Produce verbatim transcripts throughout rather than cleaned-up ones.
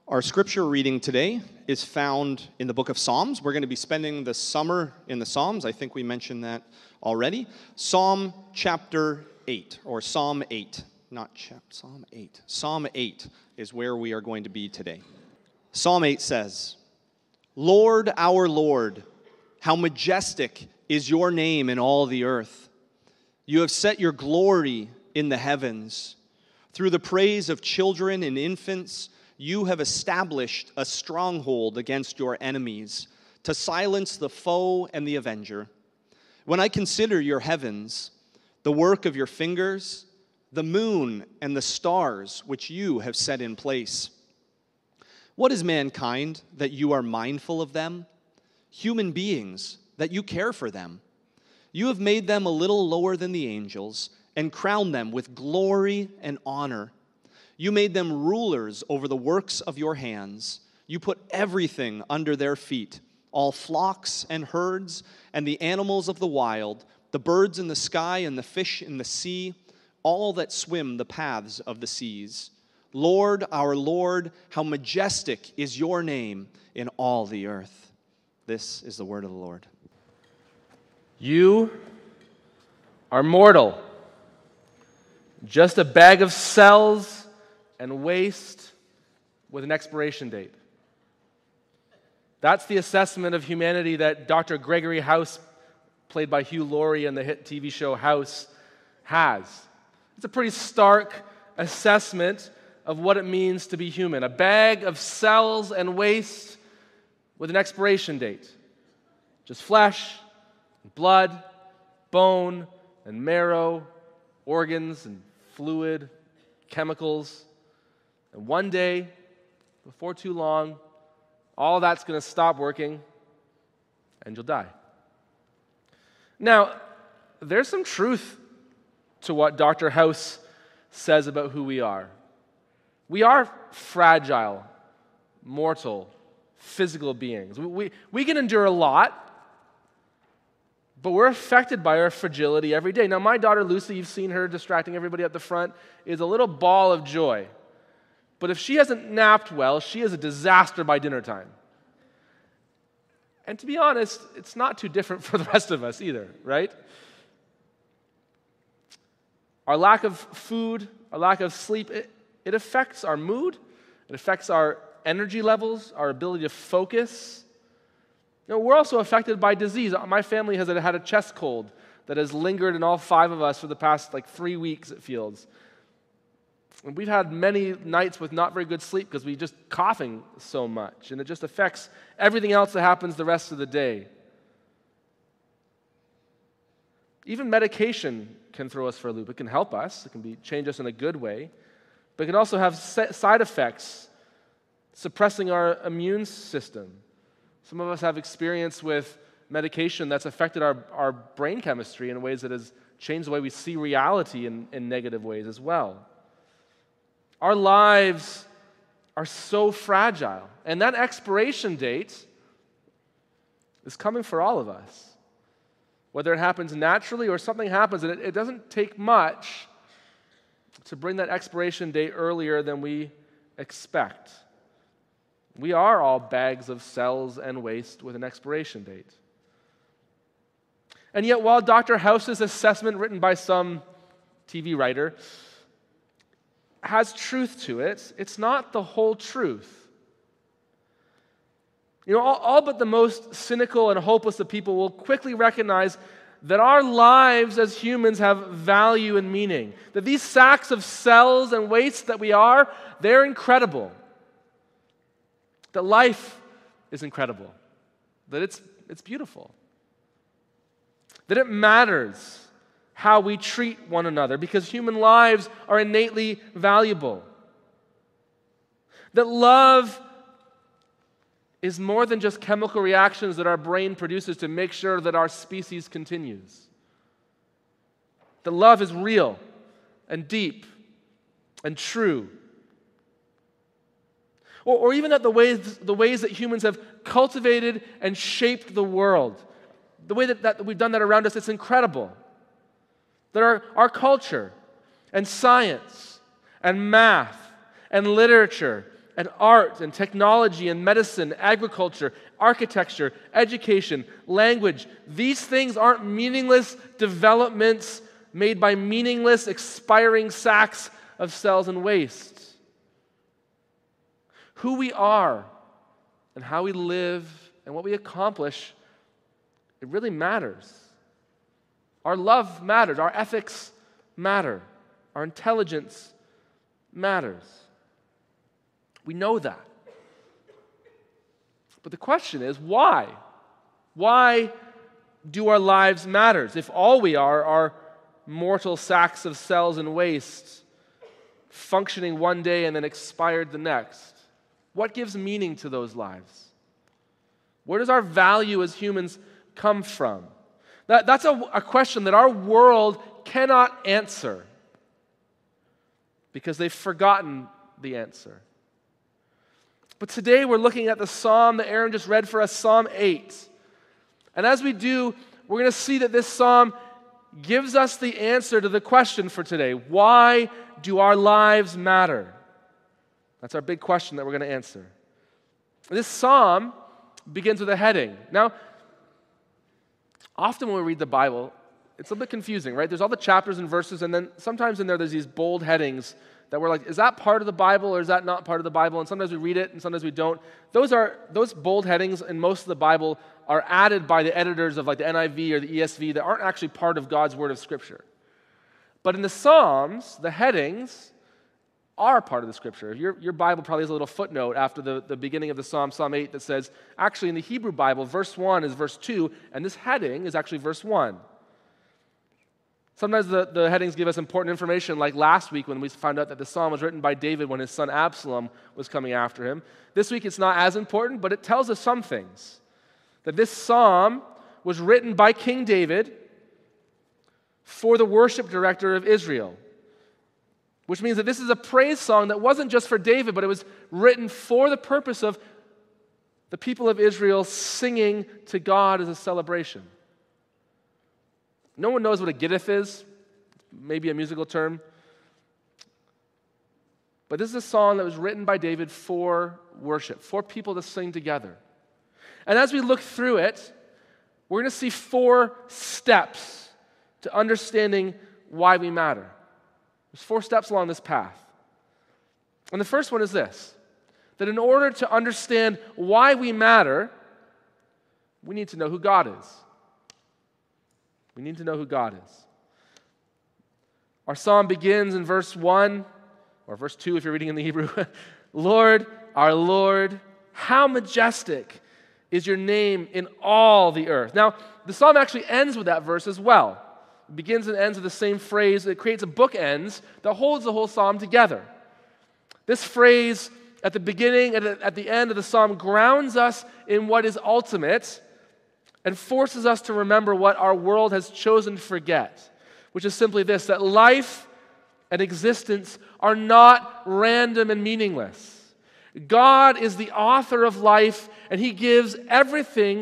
Our scripture reading today is found in the book of Psalms. We're going to be spending the summer in the Psalms. I think we mentioned that already. Psalm chapter eight, or Psalm eight. Not chap, Psalm eight. Psalm eight is where we are going to be today. Psalm eight says, "Lord, our Lord, how majestic is your name in all the earth. You have set your glory in the heavens. Through the praise of children and infants, you have established a stronghold against your enemies to silence the foe and the avenger. When I consider your heavens, the work of your fingers, the moon and the stars which you have set in place. What is mankind that you are mindful of them? Human beings that you care for them. You have made them a little lower than the angels and crowned them with glory and honor. You made them rulers over the works of your hands. You put everything under their feet, all flocks and herds and the animals of the wild, the birds in the sky and the fish in the sea, all that swim the paths of the seas. Lord, our Lord, how majestic is your name in all the earth." This is the word of the Lord. You are mortal, just a bag of cells and waste with an expiration date. That's the assessment of humanity that Doctor Gregory House, played by Hugh Laurie in the hit T V show House, has. It's a pretty stark assessment of what it means to be human. A bag of cells and waste with an expiration date. Just flesh, blood, bone, and marrow, organs and fluid, chemicals. And one day, before too long, all that's going to stop working, and you'll die. Now, there's some truth to what Doctor House says about who we are. We are fragile, mortal, physical beings. We, we, we can endure a lot, but we're affected by our fragility every day. Now, my daughter Lucy, you've seen her distracting everybody at the front, is a little ball of joy. But if she hasn't napped well, she is a disaster by dinner time. And to be honest, it's not too different for the rest of us either, right? Our lack of food, our lack of sleep, it, it affects our mood, it affects our energy levels, our ability to focus. You know, we're also affected by disease. My family has had a chest cold that has lingered in all five of us for the past like three weeks, it feels. And we've had many nights with not very good sleep because we're just coughing so much, and it just affects everything else that happens the rest of the day. Even medication can throw us for a loop. It can help us. It can be change us in a good way, but it can also have side effects, suppressing our immune system. Some of us have experience with medication that's affected our, our brain chemistry in ways that has changed the way we see reality in, in negative ways as well. Our lives are so fragile, and that expiration date is coming for all of us. Whether it happens naturally or something happens, and it, it doesn't take much to bring that expiration date earlier than we expect. We are all bags of cells and waste with an expiration date. And yet, while Doctor House's assessment, written by some T V writer, has truth to it, it's not the whole truth. You know, all, all but the most cynical and hopeless of people will quickly recognize that our lives as humans have value and meaning. That these sacks of cells and waste that we are, they're incredible. That life is incredible. That it's, it's beautiful. That it matters how we treat one another, because human lives are innately valuable. That love is more than just chemical reactions that our brain produces to make sure that our species continues. That love is real and deep and true. Or, or even that the ways, the ways that humans have cultivated and shaped the world, the way that, that we've done that around us, it's incredible. That our, our culture and science and math and literature and art and technology and medicine, agriculture, architecture, education, language. These things aren't meaningless developments made by meaningless, expiring sacks of cells and waste. Who we are and how we live and what we accomplish, it really matters. Our love matters. Our ethics matter. Our intelligence matters. We know that. But the question is, why? Why do our lives matter if all we are are mortal sacks of cells and waste, functioning one day and then expired the next? What gives meaning to those lives? Where does our value as humans come from? That, that's a, a question that our world cannot answer because they've forgotten the answer. But today we're looking at the psalm that Aaron just read for us, Psalm eight. And as we do, we're going to see that this psalm gives us the answer to the question for today. Why do our lives matter? That's our big question that we're going to answer. This psalm begins with a heading. Now, often when we read the Bible, it's a bit confusing, right? There's all the chapters and verses, and then sometimes in there there's these bold headings that we're like, is that part of the Bible or is that not part of the Bible? And sometimes we read it and sometimes we don't. Those are those bold headings in most of the Bible are added by the editors of like the N I V or the E S V that aren't actually part of God's word of Scripture. But in the Psalms, the headings are part of the Scripture. Your, your Bible probably has a little footnote after the, the beginning of the Psalm, Psalm eight, that says, actually in the Hebrew Bible, verse one is verse two, and this heading is actually verse one. Sometimes the, the headings give us important information, like last week when we found out that the psalm was written by David when his son Absalom was coming after him. This week it's not as important, but it tells us some things. That this psalm was written by King David for the worship director of Israel, which means that this is a praise song that wasn't just for David, but it was written for the purpose of the people of Israel singing to God as a celebration. No one knows what a gittith is, maybe a musical term. But this is a song that was written by David for worship, for people to sing together. And as we look through it, we're going to see four steps to understanding why we matter. There's four steps along this path. And the first one is this, that in order to understand why we matter, we need to know who God is. We need to know who God is. Our psalm begins in verse one, or verse two if you're reading in the Hebrew. Lord, our Lord, how majestic is your name in all the earth. Now, the psalm actually ends with that verse as well. It begins and ends with the same phrase. It creates a bookends that holds the whole psalm together. This phrase at the beginning and at the end of the psalm grounds us in what is ultimate and forces us to remember what our world has chosen to forget, which is simply this, that life and existence are not random and meaningless. God is the author of life, and He gives everything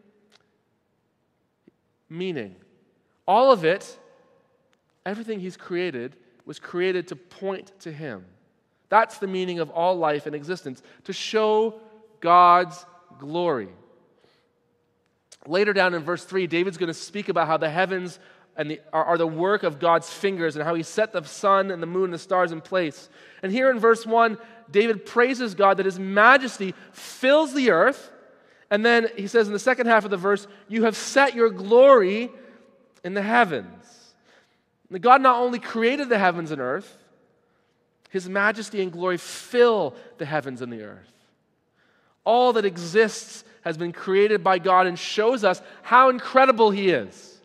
meaning. All of it, everything He's created, was created to point to Him. That's the meaning of all life and existence, to show God's glory. Later down in verse three, David's going to speak about how the heavens and the, are, are the work of God's fingers and how He set the sun and the moon and the stars in place. And here in verse one, David praises God that His majesty fills the earth. And then he says in the second half of the verse, you have set your glory in the heavens. And God not only created the heavens and earth, His majesty and glory fill the heavens and the earth. All that exists has been created by God and shows us how incredible He is.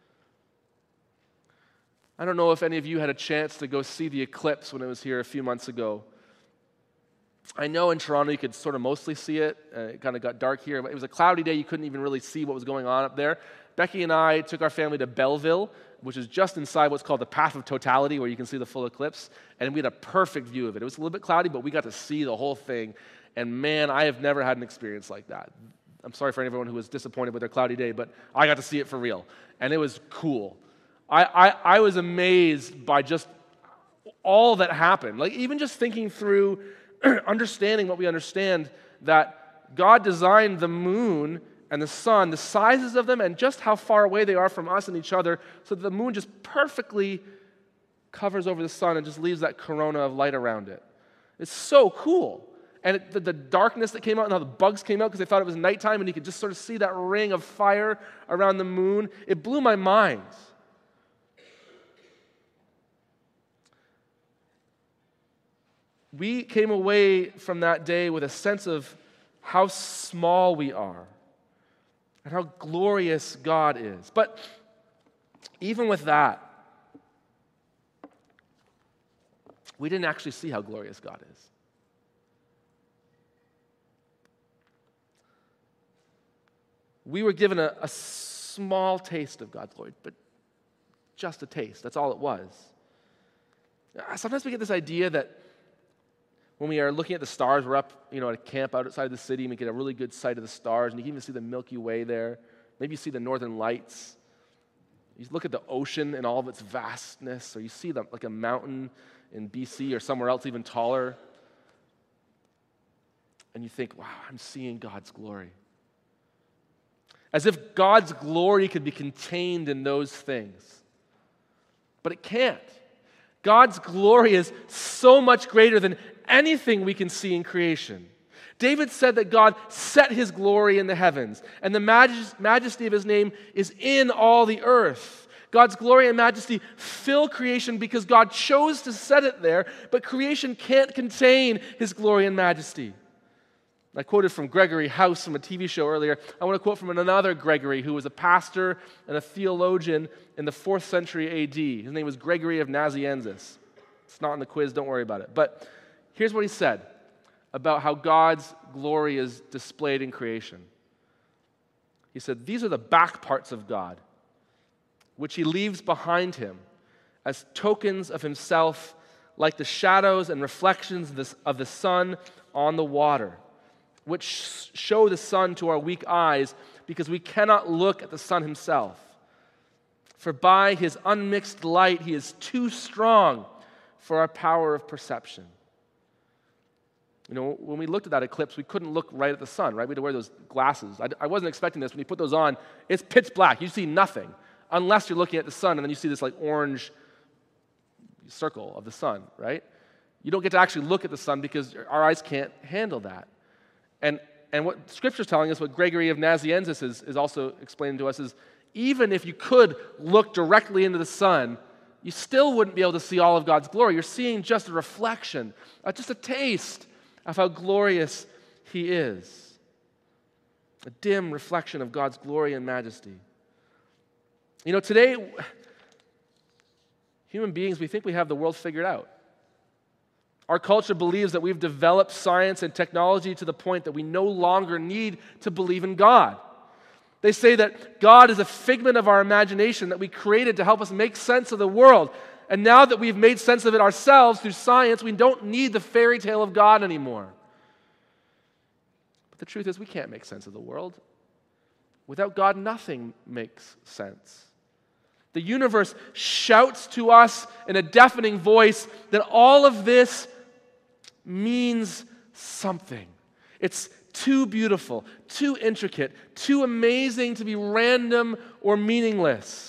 I don't know if any of you had a chance to go see the eclipse when it was here a few months ago. I know in Toronto you could sort of mostly see it. Uh, it kind of got dark here. But it was a cloudy day. You couldn't even really see what was going on up there. Becky and I took our family to Belleville, which is just inside what's called the Path of Totality, where you can see the full eclipse. And we had a perfect view of it. It was a little bit cloudy, but we got to see the whole thing. And man, I have never had an experience like that. I'm sorry for anyone who was disappointed with their cloudy day, but I got to see it for real. And it was cool. I, I, I was amazed by just all that happened. Like even just thinking through understanding what we understand, that God designed the moon and the sun, the sizes of them, and just how far away they are from us and each other, so that the moon just perfectly covers over the sun and just leaves that corona of light around it. It's so cool. And it, the, the darkness that came out and how the bugs came out because they thought it was nighttime and you could just sort of see that ring of fire around the moon, it blew my mind. We came away from that day with a sense of how small we are and how glorious God is. But even with that, we didn't actually see how glorious God is. We were given a, a small taste of God's glory, but just a taste. That's all it was. Sometimes we get this idea that when we are looking at the stars, we're up, you know, at a camp outside of the city, and we get a really good sight of the stars, and you can even see the Milky Way there. Maybe you see the Northern Lights. You look at the ocean and all of its vastness, or you see them like a mountain in B C or somewhere else even taller, and you think, wow, I'm seeing God's glory. As if God's glory could be contained in those things. But it can't. God's glory is so much greater than anything we can see in creation. David said that God set his glory in the heavens, and the majest- majesty of his name is in all the earth. God's glory and majesty fill creation because God chose to set it there, but creation can't contain his glory and majesty. I quoted from Gregory House from a T V show earlier. I want to quote from another Gregory who was a pastor and a theologian in the fourth century A D. His name was Gregory of Nazianzus. It's not in the quiz, don't worry about it. But here's what he said about how God's glory is displayed in creation. He said, "These are the back parts of God, which he leaves behind him as tokens of himself, like the shadows and reflections of the, of the sun on the water, which show the sun to our weak eyes because we cannot look at the sun himself. For by his unmixed light he is too strong for our power of perception." You know, when we looked at that eclipse, we couldn't look right at the sun, right? We had to wear those glasses. I, I wasn't expecting this. When you put those on, it's pitch black. You see nothing unless you're looking at the sun, and then you see this like orange circle of the sun, right? You don't get to actually look at the sun because our eyes can't handle that. And, and what Scripture's telling us, what Gregory of Nazianzus is, is also explaining to us, is even if you could look directly into the sun, you still wouldn't be able to see all of God's glory. You're seeing just a reflection, uh, just a taste of how glorious he is. A dim reflection of God's glory and majesty. You know, today, human beings, we think we have the world figured out. Our culture believes that we've developed science and technology to the point that we no longer need to believe in God. They say that God is a figment of our imagination that we created to help us make sense of the world. And now that we've made sense of it ourselves through science, we don't need the fairy tale of God anymore. But the truth is, we can't make sense of the world. Without God, nothing makes sense. The universe shouts to us in a deafening voice that all of this means something. It's too beautiful, too intricate, too amazing to be random or meaningless.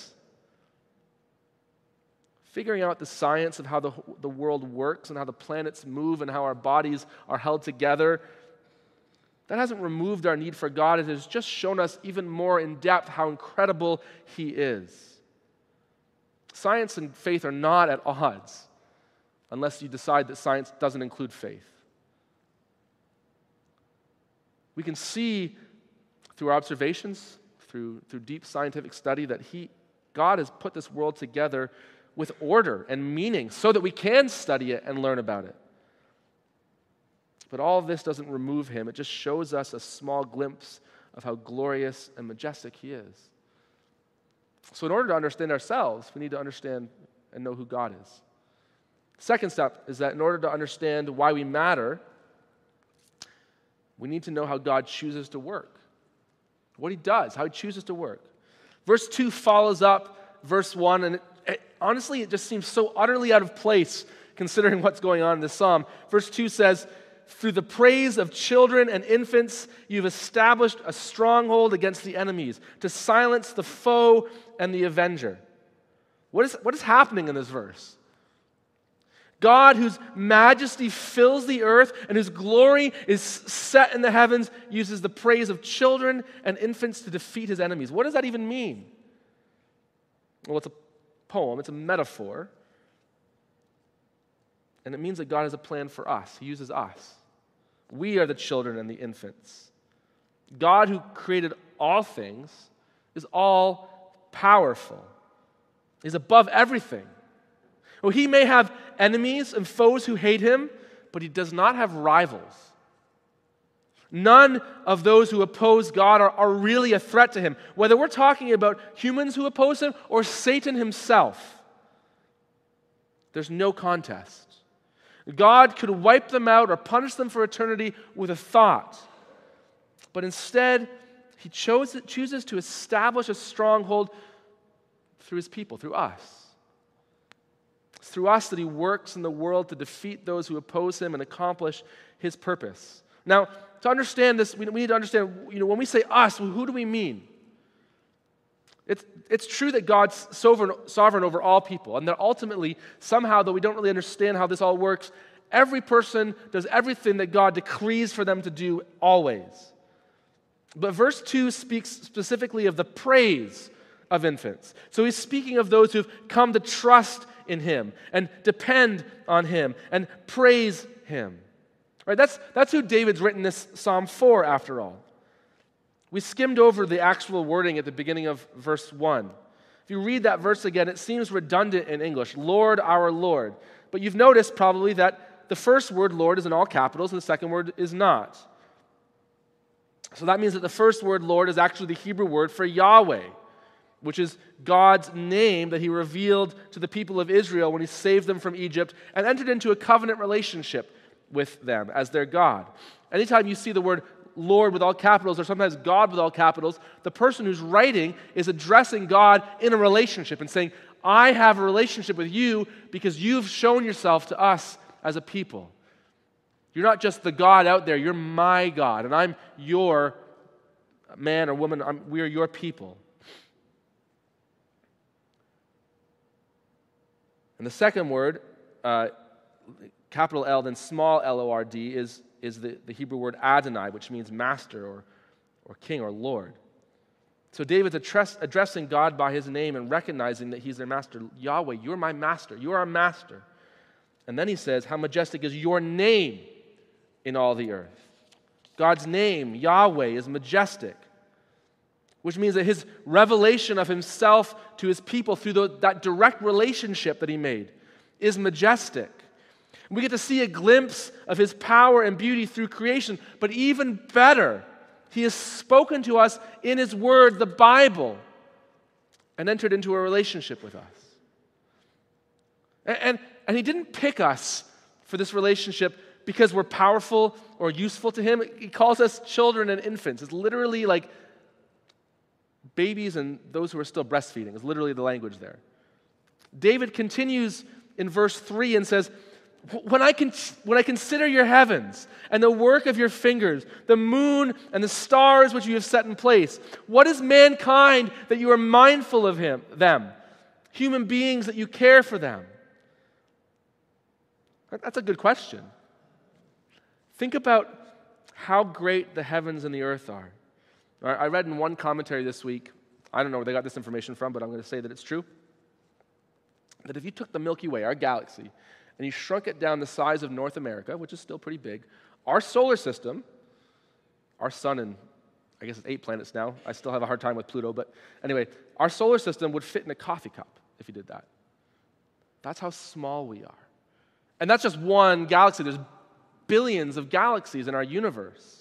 Figuring out the science of how the, the world works and how the planets move and how our bodies are held together, that hasn't removed our need for God. It has just shown us even more in depth how incredible he is. Science and faith are not at odds unless you decide that science doesn't include faith. We can see through our observations, through, through deep scientific study, that he, God has put this world together with order and meaning so that we can study it and learn about it. But all of this doesn't remove him. It just shows us a small glimpse of how glorious and majestic he is. So in order to understand ourselves, we need to understand and know who God is. Second step is that in order to understand why we matter, we need to know how God chooses to work. What he does, how he chooses to work. Verse two follows up verse one, and it, it, honestly, it just seems so utterly out of place considering what's going on in this psalm. Verse two says, through the praise of children and infants, you've established a stronghold against the enemies to silence the foe and the avenger. What is, what is happening in this verse? God, whose majesty fills the earth and whose glory is set in the heavens, uses the praise of children and infants to defeat his enemies. What does that even mean? Well, it's a poem, it's a metaphor. And it means that God has a plan for us. He uses us. We are the children and the infants. God, who created all things, is all powerful. He's above everything. Well, he may have enemies and foes who hate him, but he does not have rivals. None of those who oppose God are, are really a threat to him, whether we're talking about humans who oppose him or Satan himself. There's no contest. God could wipe them out or punish them for eternity with a thought. But instead, he chose, chooses to establish a stronghold through his people, through us. It's through us that he works in the world to defeat those who oppose him and accomplish his purpose. Now, to understand this, we need to understand, you know, when we say us, who do we mean? It's, it's true that God's sovereign, sovereign over all people, and that ultimately, somehow, though we don't really understand how this all works, every person does everything that God decrees for them to do always. But verse two speaks specifically of the praise of infants. So he's speaking of those who've come to trust in him and depend on him and praise him. Right? That's, that's who David's written this Psalm for, after all. We skimmed over the actual wording at the beginning of verse one. If you read that verse again, it seems redundant in English, Lord, our Lord. But you've noticed probably that the first word, Lord, is in all capitals, and the second word is not. So that means that the first word, Lord, is actually the Hebrew word for Yahweh, which is God's name that he revealed to the people of Israel when he saved them from Egypt and entered into a covenant relationship with them as their God. Anytime you see the word Lord with all capitals, or sometimes God with all capitals, the person who's writing is addressing God in a relationship and saying, I have a relationship with you because you've shown yourself to us as a people. You're not just the God out there, you're my God, and I'm your man or woman, I'm, we are your people. And the second word, uh, capital L, then small L O R D, is is the, the Hebrew word Adonai, which means master or, or king or Lord. So David's address, addressing God by his name and recognizing that he's their master. Yahweh, you're my master. You are our master. And then he says, how majestic is your name in all the earth. God's name, Yahweh, is majestic, which means that his revelation of himself to his people through the, that direct relationship that he made is majestic. We get to see a glimpse of his power and beauty through creation, but even better, he has spoken to us in his word, the Bible, and entered into a relationship with us. And, and, and he didn't pick us for this relationship because we're powerful or useful to him. He calls us children and infants. It's literally like babies and those who are still breastfeeding. It's literally the language there. David continues in verse three and says, When I, con- when I consider your heavens and the work of your fingers, the moon and the stars which you have set in place, what is mankind that you are mindful of him, them? Human beings that you care for them? That's a good question. Think about how great the heavens and the earth are. I read in one commentary this week, I don't know where they got this information from, but I'm going to say that it's true, that if you took the Milky Way, our galaxy, and you shrunk it down the size of North America, which is still pretty big, our solar system, our sun and I guess it's eight planets now. I still have a hard time with Pluto, but anyway, our solar system would fit in a coffee cup if you did that. That's how small we are. And that's just one galaxy. There's billions of galaxies in our universe.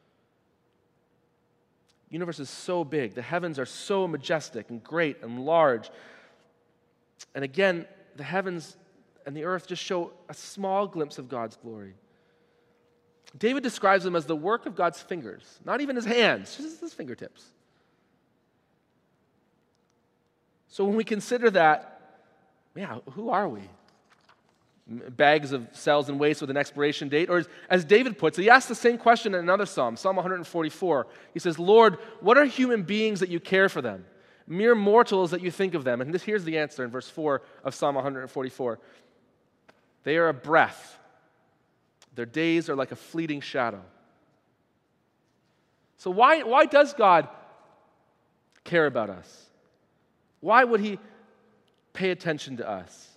The universe is so big. The heavens are so majestic and great and large. And again, the heavens and the earth just show a small glimpse of God's glory. David describes them as the work of God's fingers, not even his hands, just his fingertips. So when we consider that, yeah, who are we? bags of cells and waste with an expiration date. Or as, as David puts it, he asks the same question in another psalm, Psalm one forty-four. He says, Lord, what are human beings that you care for them? Mere mortals that you think of them. And this, here's the answer in verse four of Psalm one forty-four. They are a breath. Their days are like a fleeting shadow. So why, why does God care about us? Why would he pay attention to us?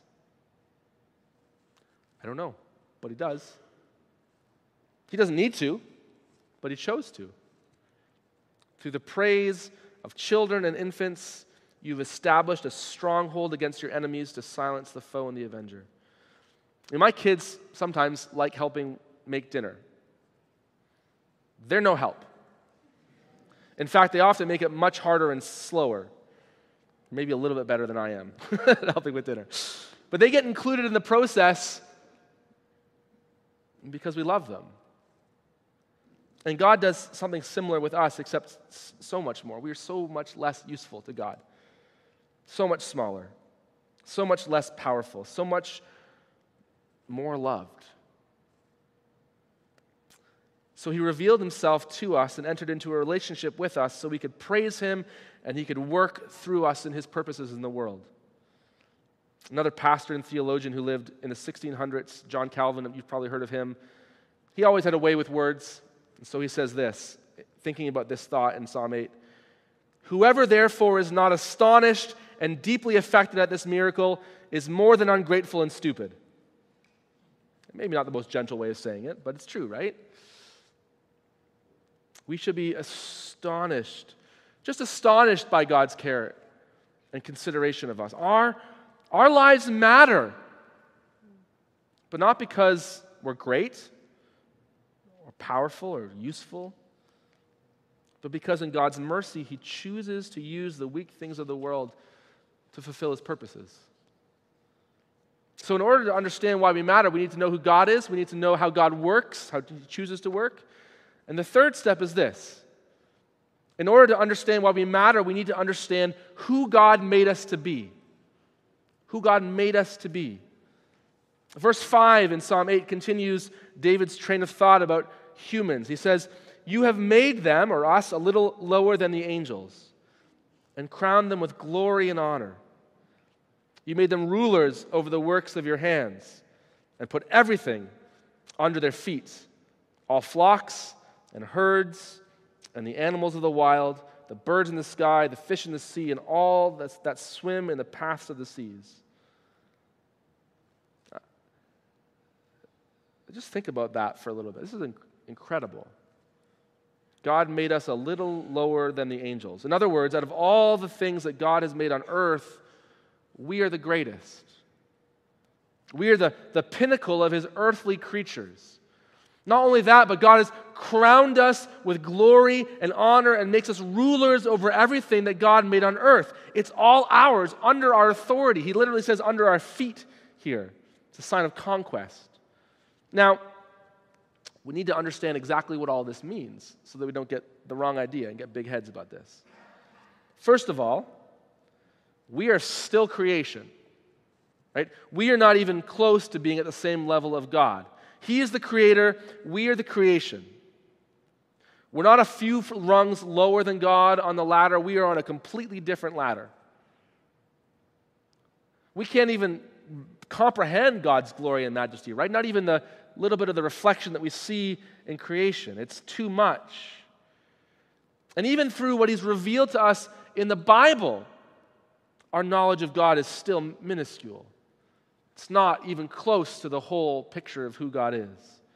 I don't know, but he does. He doesn't need to, but he chose to. Through the praise of children and infants, you've established a stronghold against your enemies to silence the foe and the avenger. And my kids sometimes like helping make dinner. They're no help. In fact, they often make it much harder and slower. Maybe a little bit better than I am at helping with dinner. But they get included in the process because we love them. And God does something similar with us, except so much more. We are so much less useful to God. So much smaller. So much less powerful. So much more loved. So he revealed himself to us and entered into a relationship with us so we could praise him and he could work through us in his purposes in the world. Another pastor and theologian who lived in the sixteen hundreds, John Calvin, you've probably heard of him, he always had a way with words. And so he says this, thinking about this thought in Psalm eight, whoever therefore is not astonished and deeply affected at this miracle is more than ungrateful and stupid. Maybe not the most gentle way of saying it, but it's true, right? We should be astonished, just astonished by God's care and consideration of us. Our, our lives matter, but not because we're great or powerful or useful, but because in God's mercy, he chooses to use the weak things of the world to fulfill his purposes. So in order to understand why we matter, we need to know who God is. We need to know how God works, how he chooses to work. And the third step is this. In order to understand why we matter, we need to understand who God made us to be. Who God made us to be. Verse five in Psalm eight continues David's train of thought about humans. He says, you have made them, or us, a little lower than the angels, and crowned them with glory and honor. You made them rulers over the works of your hands, and put everything under their feet, all flocks and herds, and the animals of the wild, the birds in the sky, the fish in the sea, and all that's, that swim in the paths of the seas. Just think about that for a little bit. This is inc- incredible. God made us a little lower than the angels. In other words, out of all the things that God has made on earth, we are the greatest. We are the, the pinnacle of his earthly creatures. Not only that, but God has crowned us with glory and honor and makes us rulers over everything that God made on earth. It's all ours, under our authority. He literally says under our feet here. It's a sign of conquest. Now, we need to understand exactly what all this means so that we don't get the wrong idea and get big heads about this. First of all, we are still creation, right? We are not even close to being at the same level of God. He is the creator, we are the creation. We're not a few rungs lower than God on the ladder, we are on a completely different ladder. We can't even comprehend God's glory and majesty, right? Not even the little bit of the reflection that we see in creation. It's too much. And even through what he's revealed to us in the Bible, our knowledge of God is still minuscule. It's not even close to the whole picture of who God is.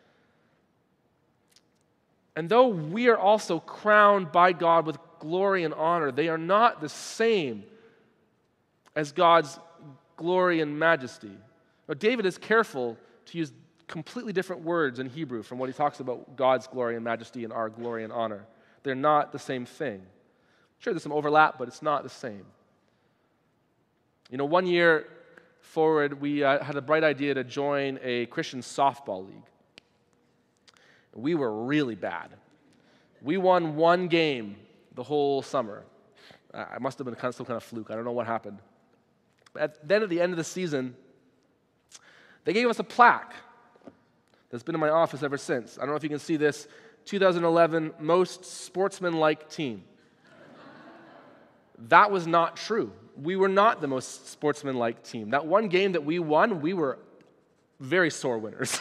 And though we are also crowned by God with glory and honor, they are not the same as God's glory and majesty. Now, David is careful to use completely different words in Hebrew from what he talks about God's glory and majesty and our glory and honor. They're not the same thing. Sure, there's some overlap, but it's not the same. You know, one year forward, we uh, had a bright idea to join a Christian softball league. We were really bad. We won one game the whole summer. Uh, it must have been kind of some kind of fluke. I don't know what happened. But at, then at the end of the season, They gave us a plaque that's been in my office ever since. I don't know if you can see this, two thousand eleven Most Sportsmanlike Team. That was not true. We were not the most sportsmanlike team. That one game that we won, we were very sore winners.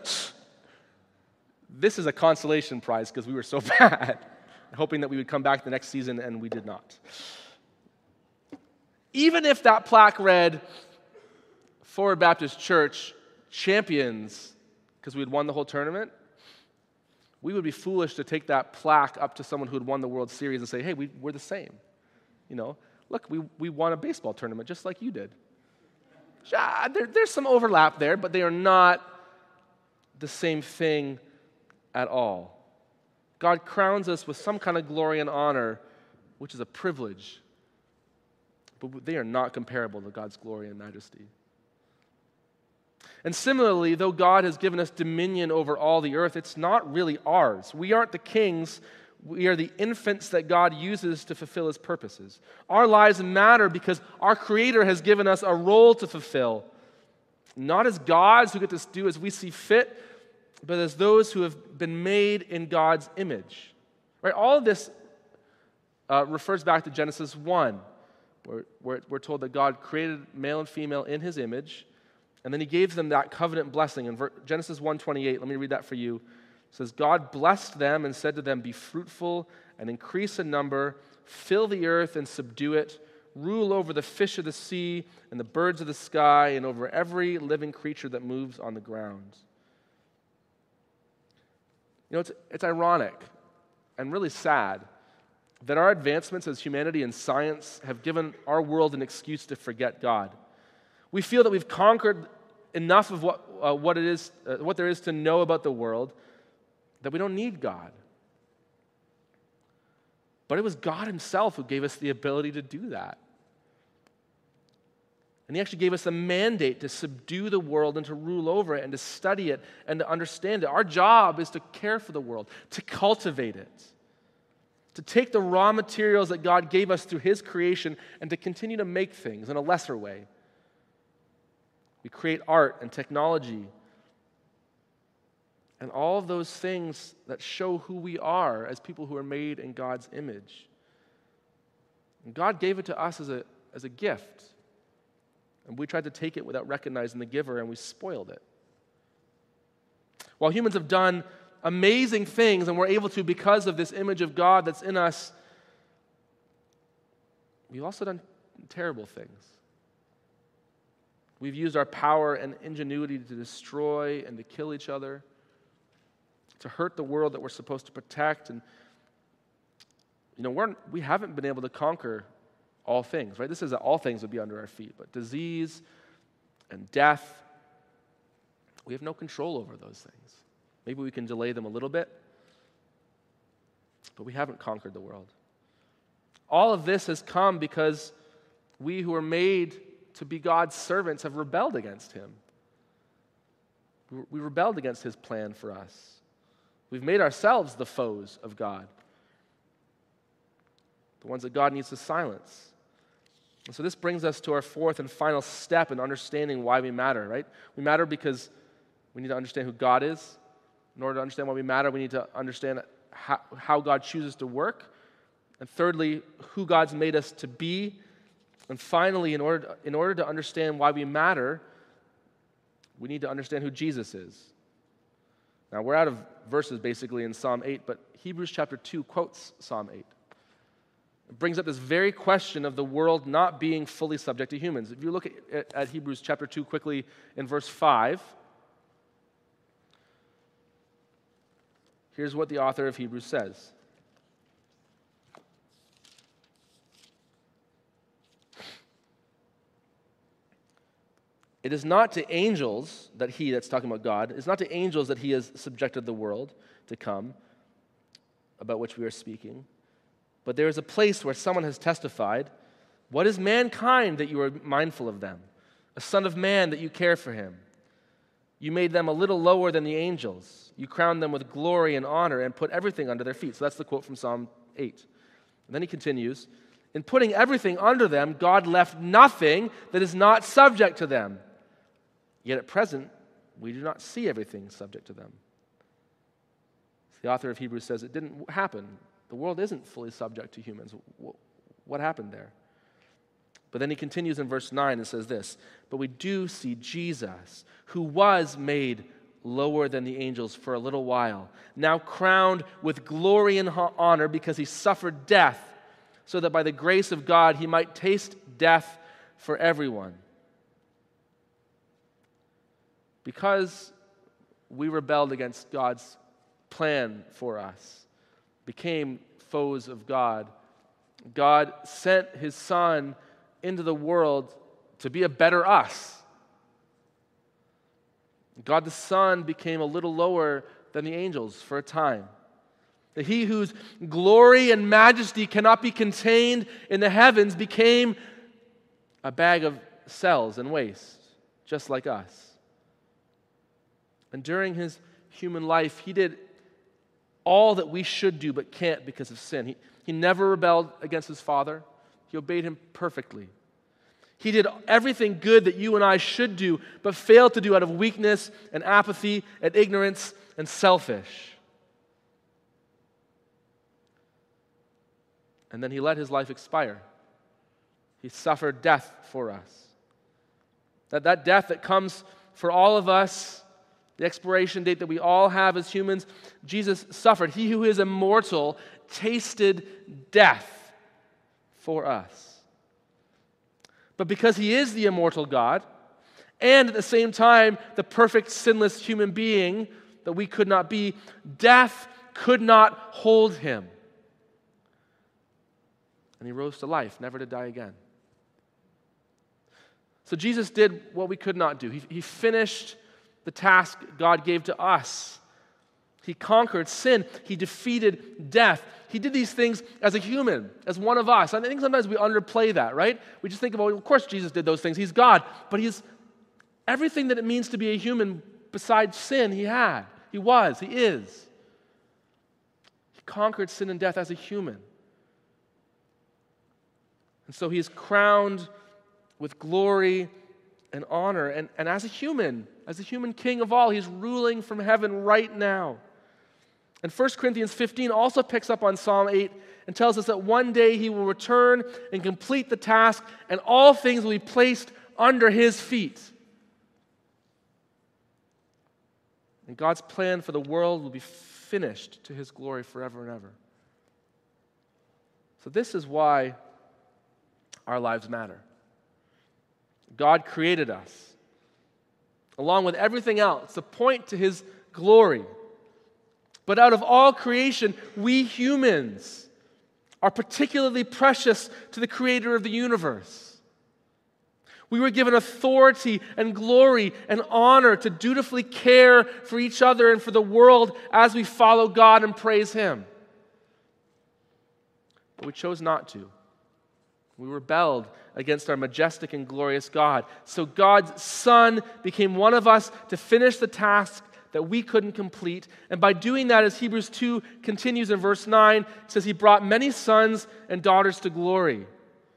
This is a consolation prize because we were so bad, hoping that we would come back the next season, and we did not. Even if that plaque read, Forward Baptist Church, champions, because we had won the whole tournament, we would be foolish to take that plaque up to someone who had won the World Series and say, hey, we, we're the same. You know, look, we, we won a baseball tournament just like you did. Yeah, there, there's some overlap there, but they are not the same thing at all. God crowns us with some kind of glory and honor, which is a privilege, but they are not comparable to God's glory and majesty. And similarly, though God has given us dominion over all the earth, it's not really ours. We aren't the kings. We are the infants that God uses to fulfill his purposes. Our lives matter because our Creator has given us a role to fulfill, not as gods who get to do as we see fit, but as those who have been made in God's image. Right? All of this uh, refers back to Genesis one, where, where we're told that God created male and female in his image, and then he gave them that covenant blessing. In Genesis one twenty-eight, let me read that for you. It says, God blessed them and said to them, be fruitful and increase in number, fill the earth and subdue it, rule over the fish of the sea and the birds of the sky and over every living creature that moves on the ground. You know, it's, it's ironic and really sad that our advancements as humanity and science have given our world an excuse to forget God. We feel that we've conquered enough of what, uh, what it is, uh, what there is to know about the world, that we don't need God. But it was God himself who gave us the ability to do that. And he actually gave us a mandate to subdue the world and to rule over it and to study it and to understand it. Our job is to care for the world, to cultivate it, to take the raw materials that God gave us through his creation and to continue to make things in a lesser way. We create art and technology and all of those things that show who we are as people who are made in God's image. And God gave it to us as a, as a gift. And we tried to take it without recognizing the giver, and we spoiled it. While humans have done amazing things, and we're able to because of this image of God that's in us, we've also done terrible things. We've used our power and ingenuity to destroy and to kill each other, to hurt the world that we're supposed to protect. And, you know, we're, we haven't been able to conquer all things, right? This is that all things would be under our feet, but disease and death, we have no control over those things. Maybe we can delay them a little bit, but we haven't conquered the world. All of this has come because we who are made to be God's servants have rebelled against him. We rebelled against his plan for us. We've made ourselves the foes of God, the ones that God needs to silence. And so this brings us to our fourth and final step in understanding why we matter, right? We matter because we need to understand who God is. In order to understand why we matter, we need to understand how, how God chooses to work. And thirdly, who God's made us to be. And finally, in order to, in order to understand why we matter, we need to understand who Jesus is. Now, we're out of verses basically in Psalm eight, but Hebrews chapter two quotes Psalm eight. It brings up this very question of the world not being fully subject to humans. If you look at, at Hebrews chapter two quickly in verse five, here's what the author of Hebrews says. It is not to angels that he, that's talking about God, it's not to angels that he has subjected the world to come, about which we are speaking. But there is a place where someone has testified, what is mankind that you are mindful of them? A son of man that you care for him. You made them a little lower than the angels. You crowned them with glory and honor and put everything under their feet. So that's the quote from Psalm eight. And then he continues, in putting everything under them, God left nothing that is not subject to them. Yet at present, we do not see everything subject to them. The author of Hebrews says it didn't happen. The world isn't fully subject to humans. What happened there? But then he continues in verse nine and says this, but we do see Jesus, who was made lower than the angels for a little while, now crowned with glory and honor because he suffered death, so that by the grace of God he might taste death for everyone. Because we rebelled against God's plan for us, became foes of God, God sent his Son into the world to be a better us. God the Son became a little lower than the angels for a time. That he whose glory and majesty cannot be contained in the heavens became a bag of cells and waste, just like us. And during his human life, he did all that we should do but can't because of sin. He, he never rebelled against his Father. He obeyed him perfectly. He did everything good that you and I should do, but failed to do out of weakness and apathy and ignorance and selfish. And then he let his life expire. He suffered death for us. That, that death that comes for all of us, the expiration date that we all have as humans, Jesus suffered. He who is immortal tasted death for us. But because he is the immortal God, and at the same time the perfect sinless human being that we could not be, death could not hold him. And he rose to life, never to die again. So Jesus did what we could not do. He, he finished the task God gave to us. He conquered sin. He defeated death. He did these things as a human, as one of us. I think sometimes we underplay that, right? We just think about, well, of course Jesus did those things. He's God. But he's everything that it means to be a human besides sin, he had. He was. He is. He conquered sin and death as a human. And so he is crowned with glory and honor. And, and as a human, as a human king of all, he's ruling from heaven right now. And First Corinthians fifteen also picks up on Psalm eight and tells us that one day he will return and complete the task, and all things will be placed under his feet. And God's plan for the world will be finished to his glory forever and ever. So this is why our lives matter. God created us, along with everything else, to point to his glory. But out of all creation, we humans are particularly precious to the creator of the universe. We were given authority and glory and honor to dutifully care for each other and for the world as we follow God and praise him. But we chose not to. We rebelled against our majestic and glorious God. So God's Son became one of us to finish the task that we couldn't complete. And by doing that, as Hebrews two continues in verse nine, it says he brought many sons and daughters to glory. And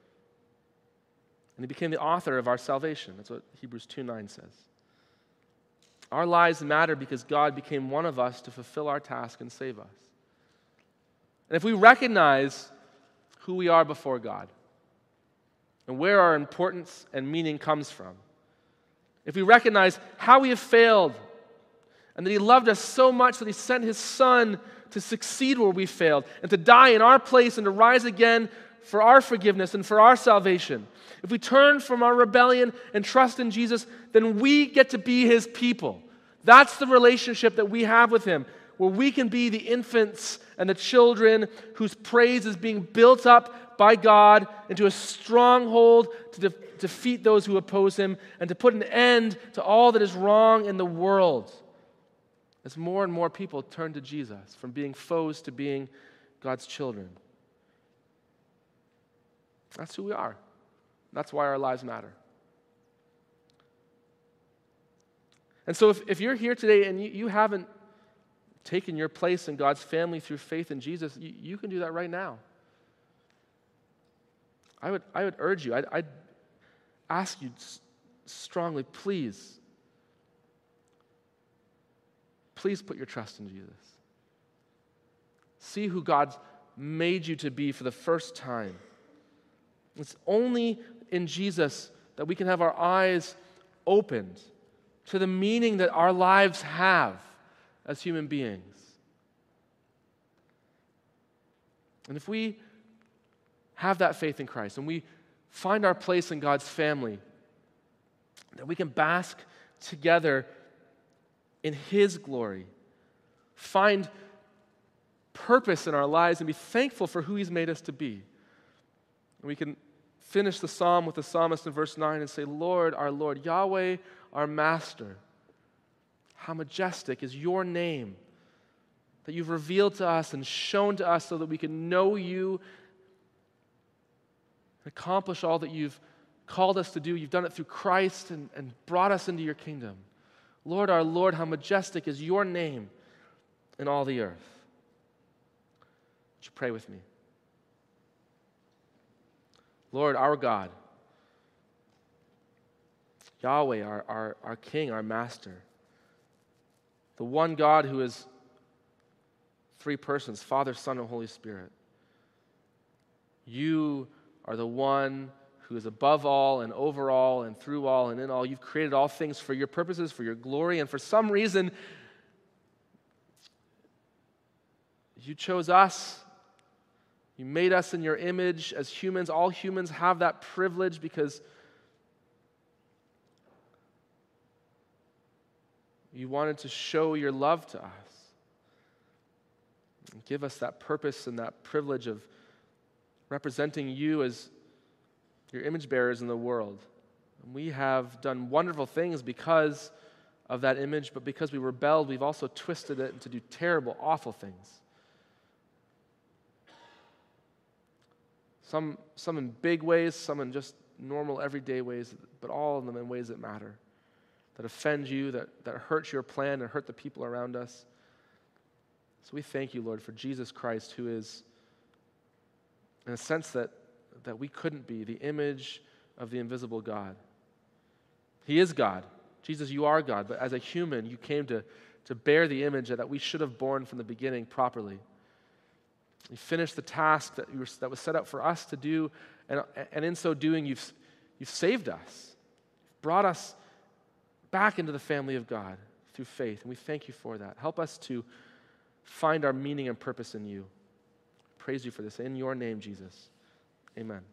he became the author of our salvation. That's what Hebrews two nine says. Our lives matter because God became one of us to fulfill our task and save us. And if we recognize who we are before God and where our importance and meaning comes from, if we recognize how we have failed and that he loved us so much that he sent his Son to succeed where we failed and to die in our place and to rise again for our forgiveness and for our salvation. If we turn from our rebellion and trust in Jesus, then we get to be his people. That's the relationship that we have with him, where we can be the infants and the children whose praise is being built up by God into a stronghold to de- defeat those who oppose him and to put an end to all that is wrong in the world. As more and more people turn to Jesus, from being foes to being God's children. That's who we are. That's why our lives matter. And so if, if you're here today and you, you haven't taken your place in God's family through faith in Jesus, you, you can do that right now. I would, I would urge you, I'd, I'd ask you strongly, please, please put your trust in Jesus. See who God's made you to be for the first time. It's only in Jesus that we can have our eyes opened to the meaning that our lives have as human beings. And if we have that faith in Christ and we find our place in God's family, that we can bask together in His glory, find purpose in our lives, and be thankful for who He's made us to be. And we can finish the psalm with the psalmist in verse nine and say, Lord, our Lord, Yahweh, our Master, how majestic is your name that you've revealed to us and shown to us so that we can know you and accomplish all that you've called us to do. You've done it through Christ and, and brought us into your kingdom. Lord, our Lord, how majestic is your name in all the earth. Would you pray with me? Lord, our God, Yahweh, our, our, our King, our Master, the one God who is three persons, Father, Son, and Holy Spirit. You are the one who is above all and over all and through all and in all. You've created all things for your purposes, for your glory, and for some reason, you chose us. You made us in your image as humans. All humans have that privilege because you wanted to show your love to us. And give us that purpose and that privilege of representing you as your image bearers in the world. And we have done wonderful things because of that image, but because we rebelled, we've also twisted it to do terrible, awful things. Some, some in big ways, some in just normal, everyday ways, but all of them in ways that matter, that offend you, that, that hurt your plan and hurt the people around us. So we thank you, Lord, for Jesus Christ, who is, in a sense that, that we couldn't be, the image of the invisible God. He is God. Jesus, you are God, but as a human, you came to, to bear the image that we should have borne from the beginning properly. You finished the task that, you were, that was set out for us to do, and, and in so doing, you've, you've saved us. You've brought us back into the family of God through faith, and we thank you for that. Help us to find our meaning and purpose in you. Praise you for this. In your name, Jesus. Amen.